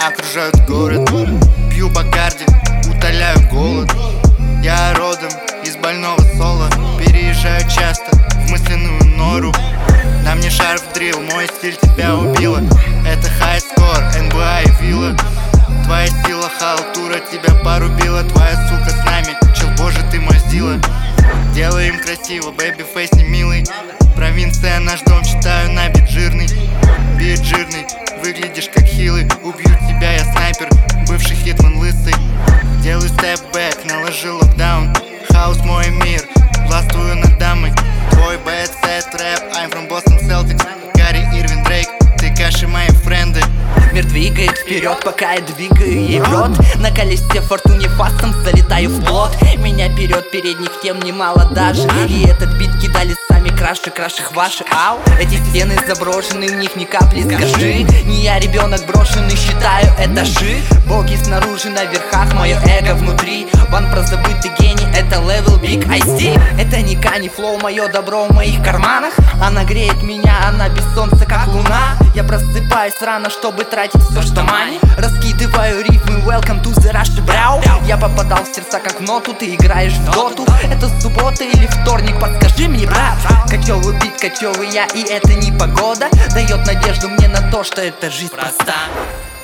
окружают город. Пью Бакарди, утоляю голод. Я родом из больного Соло. Переезжаю часто в мысленную нору. На мне шарф дрил, мой стиль тебя убила. Это хайскор, НБА и вилла. Твоя сила халтура тебя порубила. Твоя сука с нами, чел, боже ты мазила. Делаем красиво, бэби фейс не милый. Провинция наш дом, читаю на бит жирный. Бит жирный, выглядишь как хилый. Убью тебя, я снайпер, бывший хитман лысый. Делаю степ-бэк, наложил локдаун. Хаус мой мир, властвую над дамой. Твой бэт, сет, рэп, I'm from Boston Celtics. Гарри Ирвин Дрейк, ты каши мои френды. Мир двигает вперед, пока я двигаю ей в рот. На колесе фортуне фастом залетаю в плот. Меня вперед, передних тем немало даже. И этот бит кидали сами краше ваши. Ау, эти стены заброшены, в них ни капли скажи. Не я ребенок брошенный, считаю этажи. Боги снаружи, на верхах, мое эго внутри. Ван про забытый гений, это level big IC. Это не Кани флоу, мое добро в моих карманах. Она греет меня, она без солнца как луна. Я просыпаюсь рано, чтобы тратить все, что мани. Раскидываю рифмы, welcome to the rush, брау. Я попадал в сердца как в ноту, ты играешь в доту. Это суббота или вторник, подскажи мне, брат. Кочевый бит, кочевый я, и это не погода. Дает надежду мне на то, что эта жизнь проста.